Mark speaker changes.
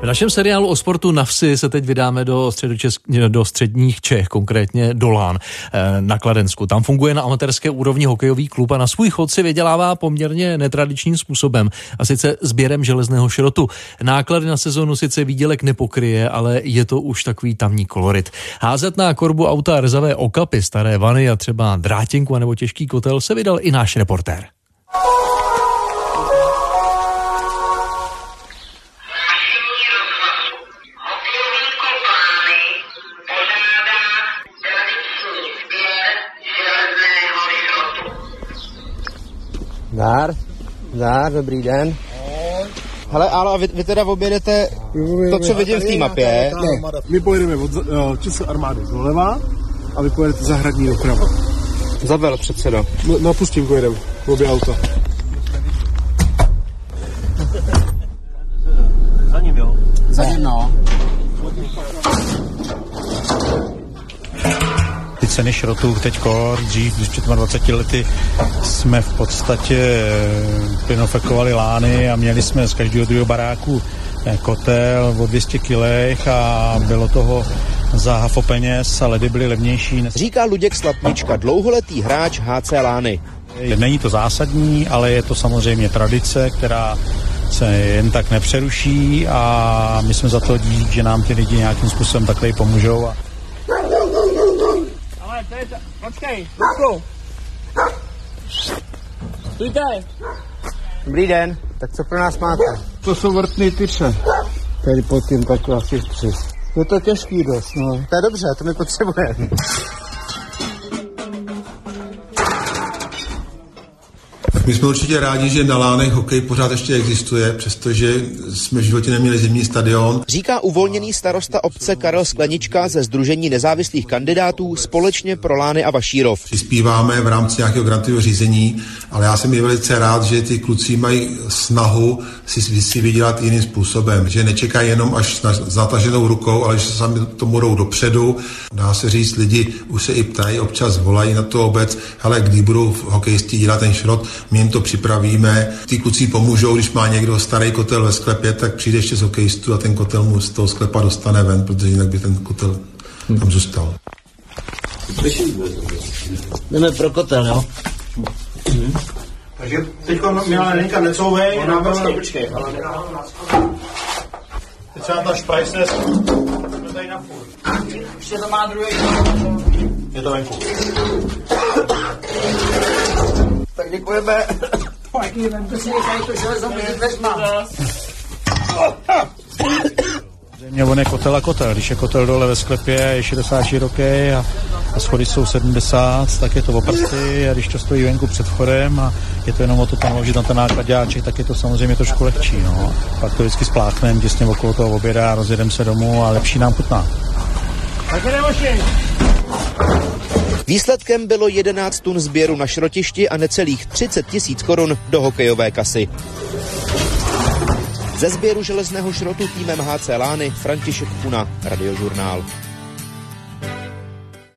Speaker 1: našem seriálu o sportu na vsi se teď vydáme do středních Čech, konkrétně do Lán na Kladensku. Tam funguje na amatérské úrovni hokejový klub a na svůj chod si vydělává poměrně netradičním způsobem, a sice sběrem železného šrotu. Náklady na sezonu sice výdělek nepokryje, ale je to už takový tamní kolorit. Házet na korbu auta rzavé okapy, staré vany a třeba drátěnku nebo těžký kotel se vydal i náš reportér.
Speaker 2: Zdar, dobrý den. Hele, ale vy teda objedete to, co vidím v té mapě.
Speaker 3: Ne, my pojedeme od České armády doleva a vy pojedete za Hradní doprava.
Speaker 2: Zavel, předsedo.
Speaker 3: Na Pustínku jedeme, obě auta.
Speaker 2: Za ním, jo?
Speaker 4: Za ním, no.
Speaker 5: Ty ceny šrotu teďko, dřív, když před 20 lety jsme v podstatě plynofekovali lány a měli jsme z každého druhého baráku kotel o 200 kilech a bylo toho za hafo peněz a ledy byly levnější.
Speaker 2: Říká Luděk Slatnička, dlouholetý hráč HC Lány.
Speaker 5: Není to zásadní, ale je to samozřejmě tradice, která se jen tak nepřeruší a my jsme za to dík, že nám ty lidi nějakým způsobem takhle pomůžou.
Speaker 4: Počkej, Luďku. Stůjte.
Speaker 2: Dobrý den, tak co pro nás máte?
Speaker 3: To jsou vrtný tyče. Tady pod tím takhle asi 3. Je to těžký dost, no.
Speaker 2: To je dobře, to my potřebujeme.
Speaker 6: My jsme určitě rádi, že na Lánech hokej pořád ještě existuje, přestože jsme v životě neměli zimní stadion.
Speaker 2: Říká uvolněný starosta obce Karel Sklenička ze Sdružení nezávislých kandidátů Společně pro Lány a Vašírov.
Speaker 6: Přispíváme v rámci nějakého grantového řízení, ale já jsem i velice rád, že ty kluci mají snahu si vydělat jiným způsobem, že nečekají jenom až na zataženou rukou, ale že se sami tomu jdou dopředu. Dá se říct, lidi už se i ptají, občas volají na to obec, ale kdy budou hokejisti dělat ten šrot, my jim to připravíme. Ty kluci pomůžou, když má někdo starý kotel ve sklepě, tak přijde ještě z hokejistů a ten kotel mu z toho sklepa dostane ven, protože jinak by ten kotel tam zůstal.
Speaker 4: Jdeme pro kotel, jo?
Speaker 3: Takže teďko měla Lenka necouvej.
Speaker 4: Počkej.
Speaker 3: Teď se nám ta šprajsne, jsme tady na půl.
Speaker 4: Ještě to má druhý.
Speaker 3: Je to venku.
Speaker 4: Tak děkujeme. Vemte si tady to železo mezi dveřma.
Speaker 5: Mě on je kotel a kotel. Když je kotel dole ve sklepě, je 60 široký a schody jsou 70, tak je to o prsty, a když to stojí venku před vchodem a je to jenom o to tam vložit na ten nákladáček, tak je to samozřejmě trošku lehčí. No. Pak to vždycky spláchneme těsně okolo toho oběda, rozjedeme se domů a lepší nám chutná.
Speaker 2: Výsledkem bylo 11 tun sběru na šrotišti a necelých 30 000 korun do hokejové kasy. Ze sběru železného šrotu týmem HC Lány František Kuna, Radiožurnál.